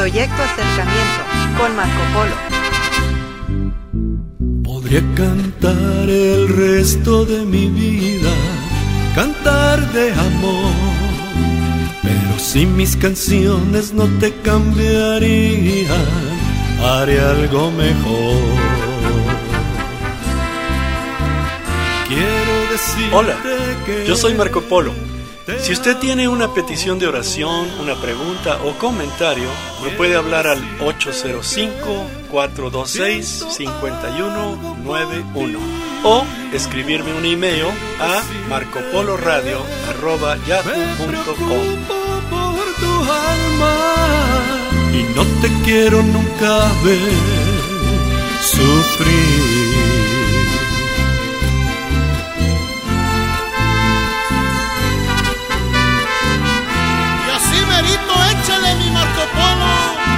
Proyecto Acercamiento con Marco Polo. Podría cantar el resto de mi vida, cantar de amor, pero si mis canciones no te cambiarían, haré algo mejor. Quiero decirte. Hola, yo soy Marco Polo. Si usted tiene una petición de oración, una pregunta o comentario, me puede hablar al 805-426-5191 o escribirme un email a marcopoloradio@yahoo.com. Por tu alma y no te quiero nunca ver sufrir. Échale mi Marco Polo.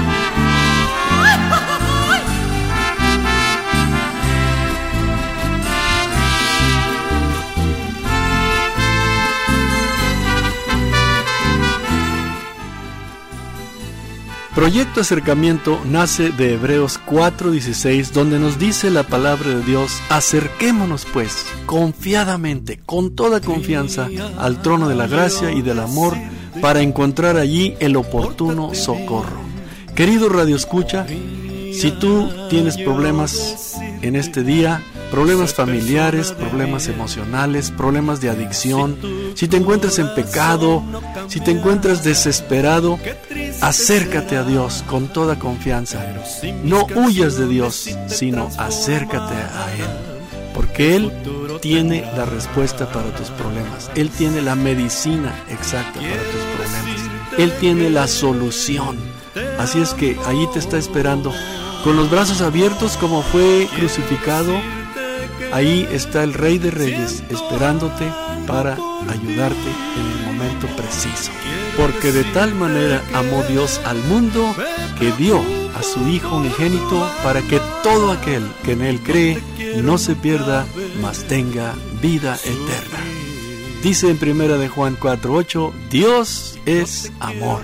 Proyecto Acercamiento nace de Hebreos 4:16, donde nos dice la palabra de Dios: acerquémonos pues confiadamente, con toda confianza, al trono de la gracia y del amor, para encontrar allí el oportuno socorro. Querido Radio Escucha, si tú tienes problemas en este día, problemas familiares, problemas emocionales, problemas de adicción, si te encuentras en pecado, si te encuentras desesperado, acércate a Dios con toda confianza. No huyas de Dios, sino acércate a Él, porque Él tiene la respuesta para tus problemas. Él tiene la medicina exacta para tus problemas. Él tiene la solución. Así es que ahí te está esperando, con los brazos abiertos como fue crucificado. Ahí está el Rey de Reyes esperándote para ayudarte en el momento preciso. Porque de tal manera amó Dios al mundo que dio a su Hijo unigénito, para que todo aquel que en Él cree no se pierda, mas tenga vida eterna. Dice en 1 de Juan 4:8, Dios es amor.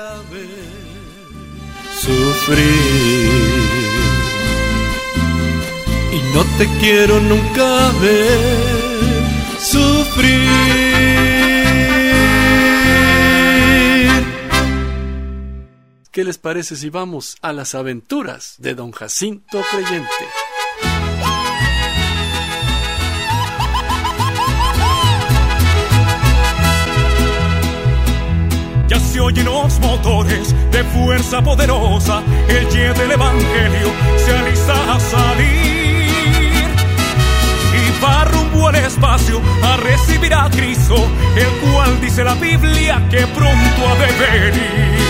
Sufrir y no te quiero nunca ver sufrir. ¿Qué les parece si vamos a las aventuras de Don Jacinto Creyente? Ya se oyen los motores de fuerza poderosa, el jet del evangelio se alista a salir y va rumbo al espacio a recibir a Cristo, el cual dice la Biblia que pronto ha de venir.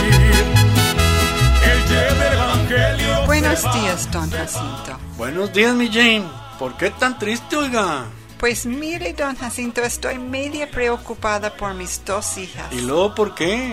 El jet del evangelio. Buenos días, don Jacinto. Buenos días, mi Jane. ¿Por qué tan triste, oiga? Pues mire, don Jacinto, estoy media preocupada por mis dos hijas. ¿Y luego por qué?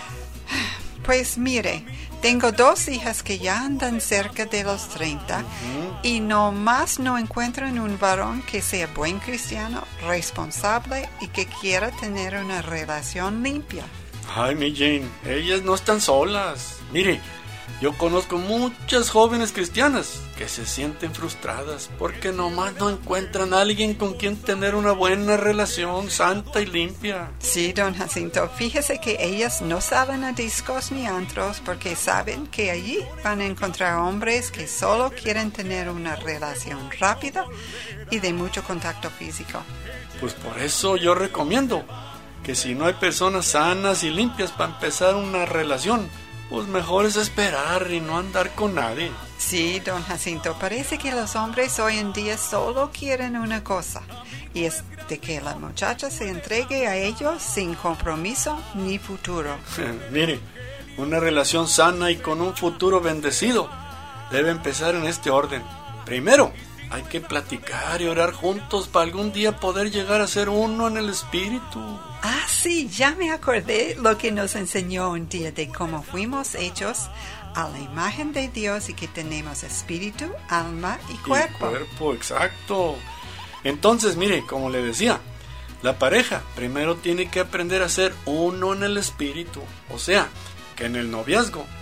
Pues mire, tengo dos hijas que ya andan cerca de los 30 y nomás no encuentran un varón que sea buen cristiano, responsable y que quiera tener una relación limpia. Ay, mi Jane, ellas no están solas. Mire, yo conozco muchas jóvenes cristianas que se sienten frustradas porque nomás no encuentran a alguien con quien tener una buena relación santa y limpia. Sí, don Jacinto, fíjese que ellas no salen a discos ni antros porque saben que allí van a encontrar hombres que solo quieren tener una relación rápida y de mucho contacto físico. Pues por eso yo recomiendo que si no hay personas sanas y limpias para empezar una relación, pues mejor es esperar y no andar con nadie. Sí, don Jacinto, parece que los hombres hoy en día solo quieren una cosa, y es de que la muchacha se entregue a ellos sin compromiso ni futuro. Mire, una relación sana y con un futuro bendecido debe empezar en este orden. Primero, hay que platicar y orar juntos para algún día poder llegar a ser uno en el espíritu. Ah, sí, ya me acordé lo que nos enseñó un día de cómo fuimos hechos a la imagen de Dios y que tenemos espíritu, alma y cuerpo. Y cuerpo, exacto. Entonces, mire, como le decía, la pareja primero tiene que aprender a ser uno en el espíritu. O sea, que en el noviazgo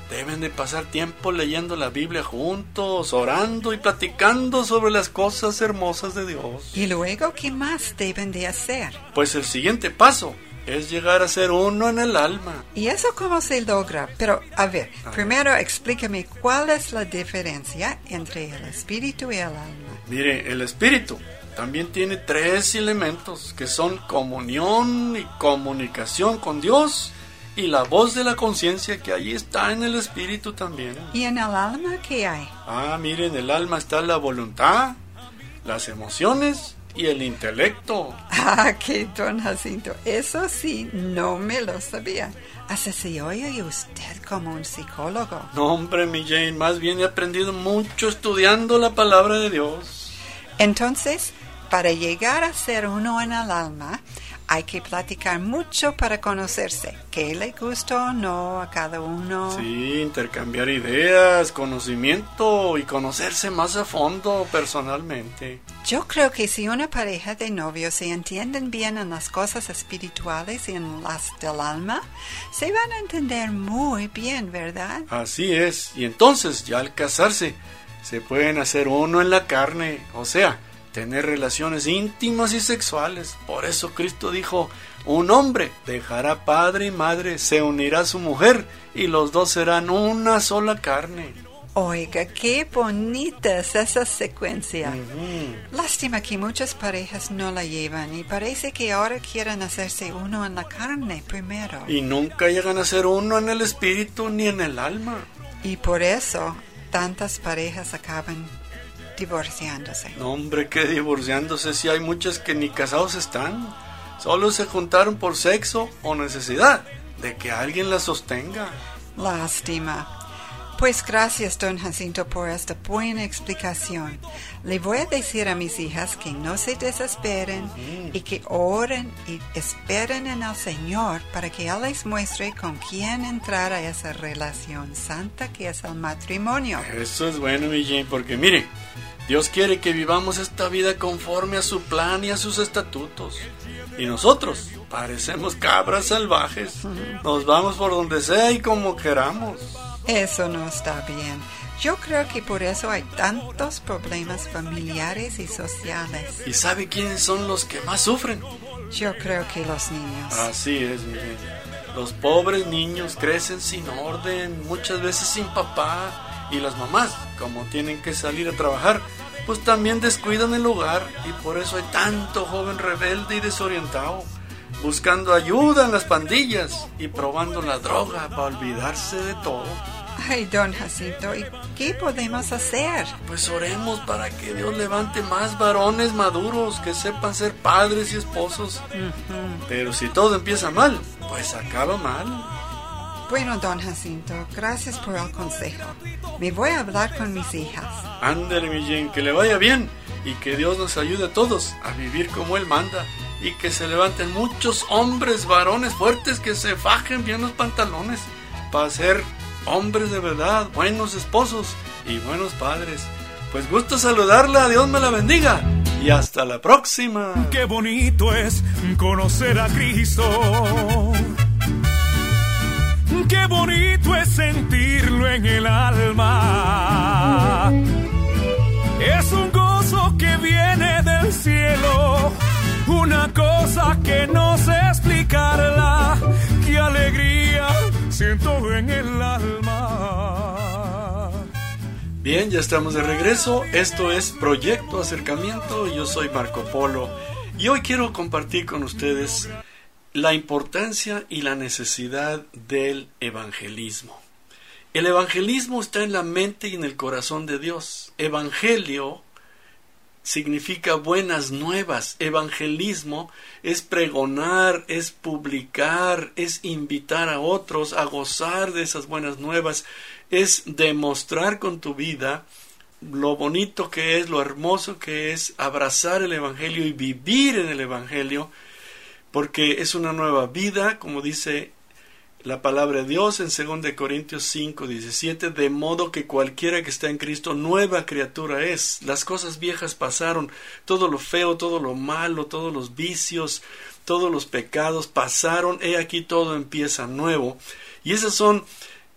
Deben de pasar tiempo leyendo la Biblia juntos, orando y platicando sobre las cosas hermosas de Dios. ¿Y luego qué más deben de hacer? Pues el siguiente paso es llegar a ser uno en el alma. ¿Y eso cómo se logra? Pero, a ver, primero explícame cuál es la diferencia entre el espíritu y el alma. Mire, el espíritu también tiene 3 elementos que son comunión y comunicación con Dios y la voz de la conciencia que allí está en el espíritu también. ¿Y en el alma qué hay? Mire, en el alma está la voluntad, las emociones y el intelecto. Que don Jacinto, eso sí, no me lo sabía. Hasta se oye usted como un psicólogo. No, hombre, mi Jane, más bien he aprendido mucho estudiando la palabra de Dios. Entonces, para llegar a ser uno en el alma, hay que platicar mucho para conocerse. ¿Qué le gusta o no a cada uno? Sí, intercambiar ideas, conocimiento y conocerse más a fondo personalmente. Yo creo que si una pareja de novios se entienden bien en las cosas espirituales y en las del alma, se van a entender muy bien, ¿verdad? Así es. Y entonces, ya al casarse, se pueden hacer uno en la carne, o sea, tener relaciones íntimas y sexuales. Por eso Cristo dijo, un hombre dejará padre y madre, se unirá a su mujer y los dos serán una sola carne. Oiga, qué bonita es esa secuencia. Lástima que muchas parejas no la llevan y parece que ahora quieren hacerse uno en la carne primero. Y nunca llegan a ser uno en el espíritu ni en el alma. Y por eso tantas parejas acaban divorciándose. No, hombre, ¿qué divorciándose si hay muchas que ni casados están? Solo se juntaron por sexo o necesidad de que alguien las sostenga. Lástima. Pues gracias, don Jacinto, por esta buena explicación. Le voy a decir a mis hijas que no se desesperen y que oren y esperen en el Señor para que Él les muestre con quién entrar a esa relación santa que es el matrimonio. Eso es bueno, mi Jane, porque mire, Dios quiere que vivamos esta vida conforme a su plan y a sus estatutos. Y nosotros parecemos cabras salvajes. Nos vamos por donde sea y como queramos. Eso no está bien. Yo creo que por eso hay tantos problemas familiares y sociales. ¿Y sabe quiénes son los que más sufren? Yo creo que los niños. Así es, mi Jane. Los pobres niños crecen sin orden, muchas veces sin papá. Y las mamás, como tienen que salir a trabajar, pues también descuidan el hogar. Y por eso hay tanto joven rebelde y desorientado, buscando ayuda en las pandillas y probando la droga para olvidarse de todo. Ay, don Jacinto, ¿y qué podemos hacer? Pues oremos para que Dios levante más varones maduros que sepan ser padres y esposos. Pero si todo empieza mal, pues acaba mal. Bueno, don Jacinto, gracias por el consejo. Me voy a hablar con mis hijas. Ándale, mi Jane, que le vaya bien y que Dios nos ayude a todos a vivir como Él manda. Y que se levanten muchos hombres, varones fuertes, que se fajen bien los pantalones para ser hombres de verdad, buenos esposos y buenos padres. Pues gusto saludarla, Dios me la bendiga y hasta la próxima. Qué bonito es conocer a Cristo. Qué bonito es sentirlo en el alma. Es un gozo que viene del cielo, una cosa que no sé explicarla. Qué alegría siento en el alma. Bien, ya estamos de regreso. Esto es Proyecto Acercamiento. Yo soy Marco Polo y hoy quiero compartir con ustedes la importancia y la necesidad del evangelismo. El evangelismo está en la mente y en el corazón de Dios. Evangelio significa buenas nuevas. Evangelismo es pregonar, es publicar, es invitar a otros a gozar de esas buenas nuevas, es demostrar con tu vida lo bonito que es, lo hermoso que es abrazar el Evangelio y vivir en el Evangelio, porque es una nueva vida, como dice la palabra de Dios en 2 Corintios 5:17, de modo que cualquiera que está en Cristo, nueva criatura es. Las cosas viejas pasaron, todo lo feo, todo lo malo, todos los vicios, todos los pecados pasaron, he aquí todo empieza nuevo. Y esas son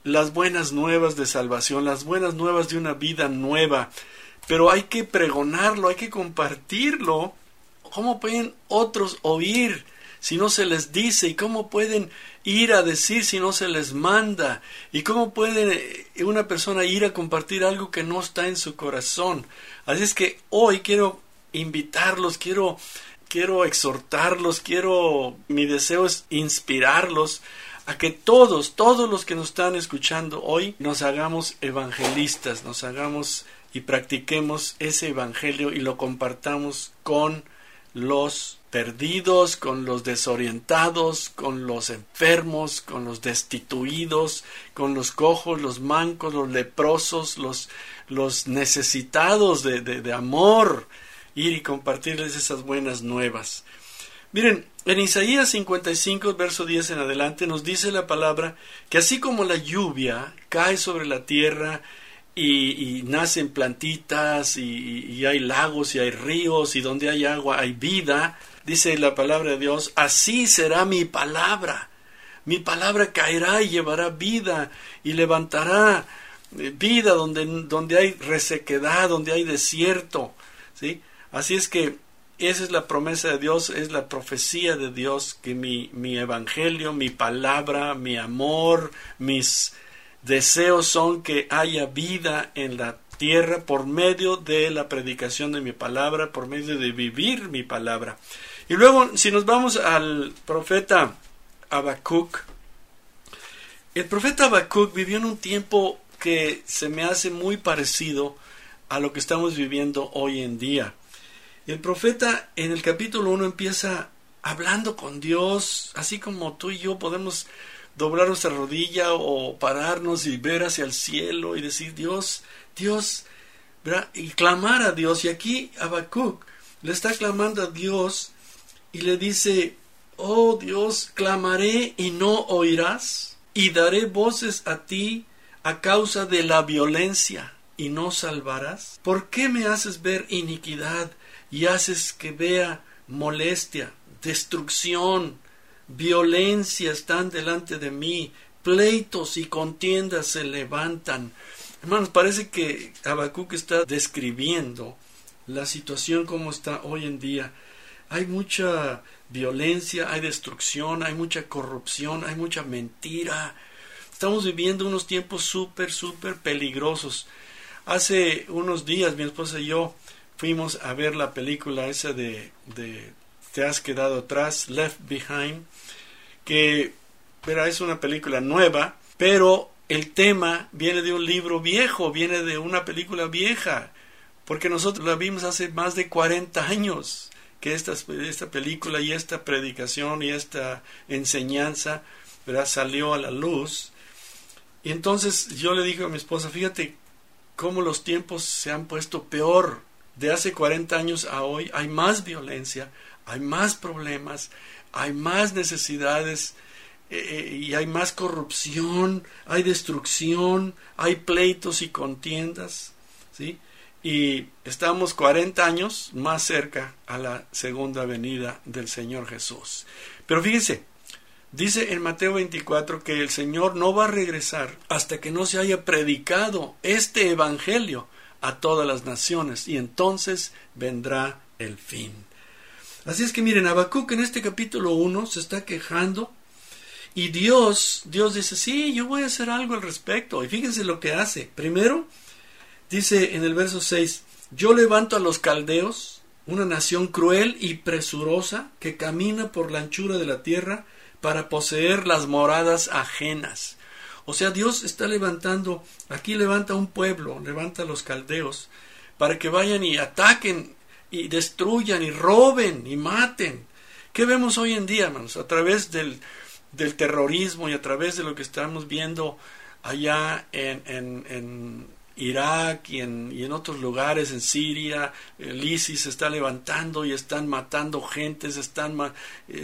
las buenas nuevas de salvación, las buenas nuevas de una vida nueva, pero hay que pregonarlo, hay que compartirlo. ¿Cómo pueden otros oír si no se les dice? ¿Y cómo pueden ir a decir si no se les manda? ¿Y cómo puede una persona ir a compartir algo que no está en su corazón? Así es que hoy quiero invitarlos, quiero exhortarlos, mi deseo es inspirarlos a que todos los que nos están escuchando hoy nos hagamos evangelistas, nos hagamos y practiquemos ese evangelio y lo compartamos con los perdidos, con los desorientados, con los enfermos, con los destituidos, con los cojos, los mancos, los leprosos, los necesitados de amor, ir y compartirles esas buenas nuevas. Miren, en Isaías 55, verso 10 en adelante, nos dice la palabra que así como la lluvia cae sobre la tierra y nacen plantitas y hay lagos y hay ríos y donde hay agua hay vida, dice la palabra de Dios, así será mi palabra. Mi palabra caerá y llevará vida y levantará vida donde hay resequedad, donde hay desierto, ¿sí? Así es que esa es la promesa de Dios, es la profecía de Dios, que mi evangelio, mi palabra, mi amor, mis deseos son que haya vida en la tierra por medio de la predicación de mi palabra, por medio de vivir mi palabra. Y luego, si nos vamos al profeta Habacuc, el profeta Habacuc vivió en un tiempo que se me hace muy parecido a lo que estamos viviendo hoy en día. El profeta en el capítulo 1 empieza hablando con Dios, así como tú y yo podemos doblar nuestra rodilla o pararnos y ver hacia el cielo y decir Dios, ¿verdad? Y clamar a Dios. Y aquí Habacuc le está clamando a Dios y le dice, oh Dios, clamaré y no oirás, y daré voces a ti a causa de la violencia y no salvarás. ¿Por qué me haces ver iniquidad y haces que vea molestia, destrucción, violencia están delante de mí, pleitos y contiendas se levantan? Hermanos, parece que Habacuc está describiendo la situación como está hoy en día. Hay mucha violencia, hay destrucción, hay mucha corrupción, hay mucha mentira. Estamos viviendo unos tiempos súper peligrosos. Hace unos días mi esposa y yo fuimos a ver la película esa de Te has quedado atrás, Left Behind, que es una película nueva, pero el tema viene de un libro viejo, viene de una película vieja, porque nosotros la vimos hace más de 40 años, que esta película y esta predicación y esta enseñanza, salió a la luz. Y entonces yo le dije a mi esposa, fíjate cómo los tiempos se han puesto peor. De hace 40 años a hoy hay más violencia, hay más problemas, hay más necesidades y hay más corrupción, hay destrucción, hay pleitos y contiendas, ¿sí? Y estamos 40 años más cerca a la segunda venida del Señor Jesús. Pero fíjense, dice en Mateo 24 que el Señor no va a regresar hasta que no se haya predicado este evangelio a todas las naciones, y entonces vendrá el fin. Así es que miren, Habacuc en este capítulo 1 se está quejando, y Dios dice, sí, yo voy a hacer algo al respecto. Y fíjense lo que hace. Primero, dice en el verso 6, yo levanto a los caldeos, una nación cruel y presurosa, que camina por la anchura de la tierra para poseer las moradas ajenas. O sea, Dios está levantando, aquí levanta un pueblo, levanta a los caldeos, para que vayan y ataquen, y destruyan, y roben, y maten. ¿Qué vemos hoy en día, hermanos? A través del terrorismo y a través de lo que estamos viendo allá en Irak y en otros lugares, en Siria, el ISIS se está levantando y están matando gentes, están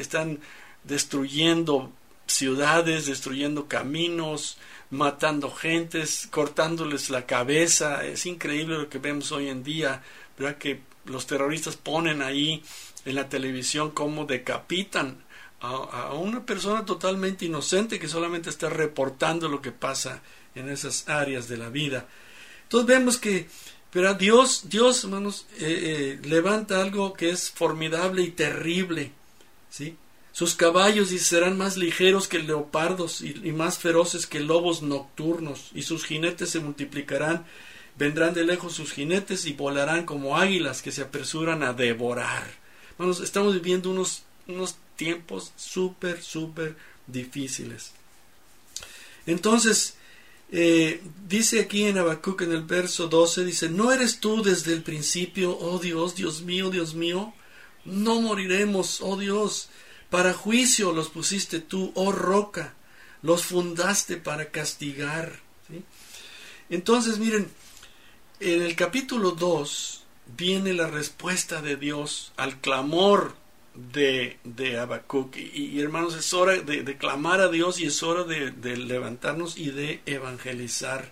destruyendo ciudades, destruyendo caminos, matando gentes, cortándoles la cabeza. Es increíble lo que vemos hoy en día, ¿verdad? Que los terroristas ponen ahí en la televisión cómo decapitan a una persona totalmente inocente que solamente está reportando lo que pasa en esas áreas de la vida. Entonces vemos que pero Dios, hermanos, levanta algo que es formidable y terrible, ¿sí? Sus caballos serán más ligeros que leopardos y más feroces que lobos nocturnos, y sus jinetes se multiplicarán. Vendrán de lejos sus jinetes y volarán como águilas que se apresuran a devorar. Hermanos, estamos viviendo unos tiempos súper difíciles. Entonces, dice aquí en Habacuc, en el verso 12, dice: ¿no eres tú desde el principio, oh Dios, Dios mío? No moriremos, oh Dios. Para juicio los pusiste tú, oh roca. Los fundaste para castigar. ¿Sí? Entonces, miren, en el capítulo 2 viene la respuesta de Dios al clamor de Habacuc. Y hermanos, es hora de clamar a Dios, y es hora de levantarnos y de evangelizar.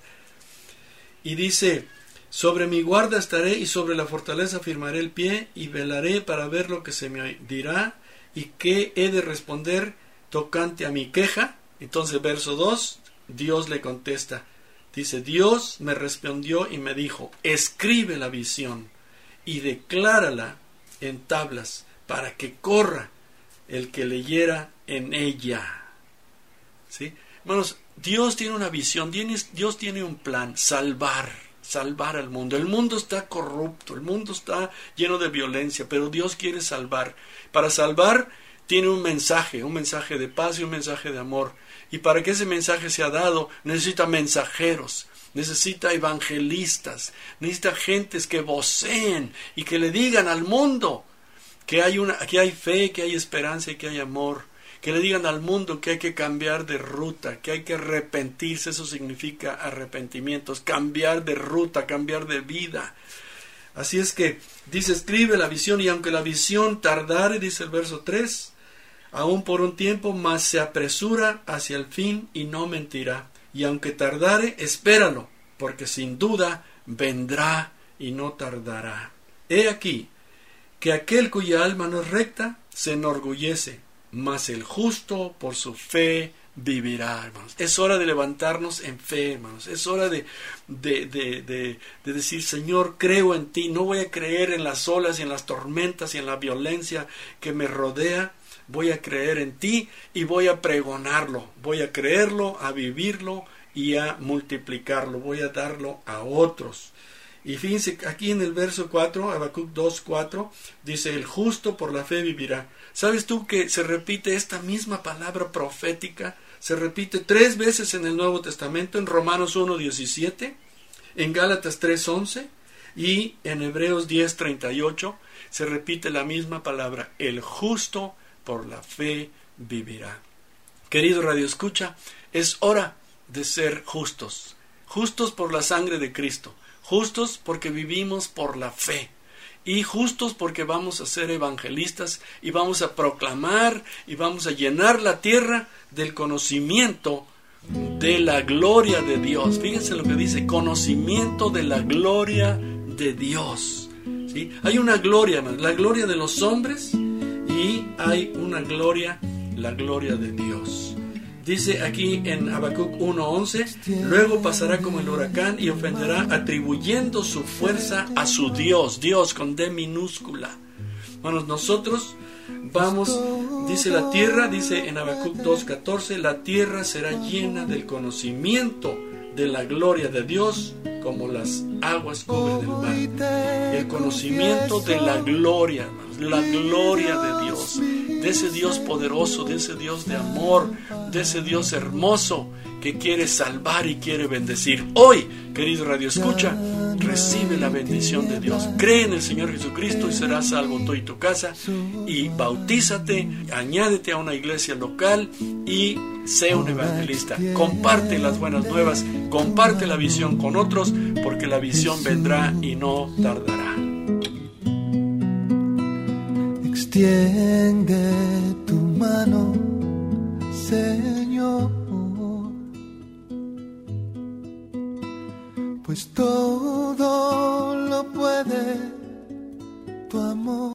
Y dice: sobre mi guarda estaré y sobre la fortaleza firmaré el pie, y velaré para ver lo que se me dirá y qué he de responder tocante a mi queja. Entonces, verso 2, Dios le contesta. Dice: Dios me respondió y me dijo: escribe la visión y declárala en tablas, para que corra el que leyera en ella. ¿Sí? Hermanos, Dios tiene una visión, Dios tiene un plan: salvar al mundo. El mundo está corrupto, el mundo está lleno de violencia, pero Dios quiere salvar. Para salvar tiene un mensaje de paz y un mensaje de amor. Y para que ese mensaje sea dado, necesita mensajeros, necesita evangelistas, necesita gentes que voceen y que le digan al mundo que hay fe, que hay esperanza y que hay amor. Que le digan al mundo que hay que cambiar de ruta, que hay que arrepentirse. Eso significa arrepentimientos, cambiar de ruta, cambiar de vida. Así es que dice: escribe la visión, y aunque la visión tardare, dice el verso 3, aún por un tiempo, mas se apresura hacia el fin y no mentirá. Y aunque tardare, espéralo, porque sin duda vendrá y no tardará. He aquí que aquel cuya alma no es recta se enorgullece, mas el justo por su fe vivirá, hermanos. Es hora de levantarnos en fe, hermanos. Es hora de decir: Señor, creo en ti. No voy a creer en las olas y en las tormentas y en la violencia que me rodea. Voy a creer en ti y voy a pregonarlo. Voy a creerlo, a vivirlo y a multiplicarlo. Voy a darlo a otros. Y fíjense, aquí en el verso 4, Habacuc 2:4, dice: el justo por la fe vivirá. ¿Sabes tú que se repite esta misma palabra profética? Se repite 3 veces en el Nuevo Testamento: en Romanos 1:17, en Gálatas 3:11 y en Hebreos 10:38. Se repite la misma palabra: el justo por la fe vivirá. Querido Radio Escucha, es hora de ser justos. Justos por la sangre de Cristo. Justos porque vivimos por la fe. Y justos porque vamos a ser evangelistas y vamos a proclamar y vamos a llenar la tierra del conocimiento de la gloria de Dios. Fíjense lo que dice: conocimiento de la gloria de Dios. ¿Sí? Hay una gloria, la gloria de los hombres, y hay una gloria, la gloria de Dios. Dice aquí en Habacuc 1:11: luego pasará como el huracán y ofenderá, atribuyendo su fuerza a su Dios. Dios con D minúscula. Bueno, nosotros vamos, dice la tierra, dice en Habacuc 2:14: la tierra será llena del conocimiento de la gloria de Dios, como las aguas cubren el mar. El conocimiento de la gloria, hermanos, la gloria de Dios, de ese Dios poderoso, de ese Dios de amor, de ese Dios hermoso que quiere salvar y quiere bendecir. Hoy, querido Radio Escucha, recibe la bendición de Dios. Cree en el Señor Jesucristo y serás salvo tú y tu casa. Y bautízate, añádete a una iglesia local y sé un evangelista. Comparte las buenas nuevas, comparte la visión con otros, porque la visión vendrá y no tardará. Extiende tu mano, Señor, pues todo lo puede tu amor.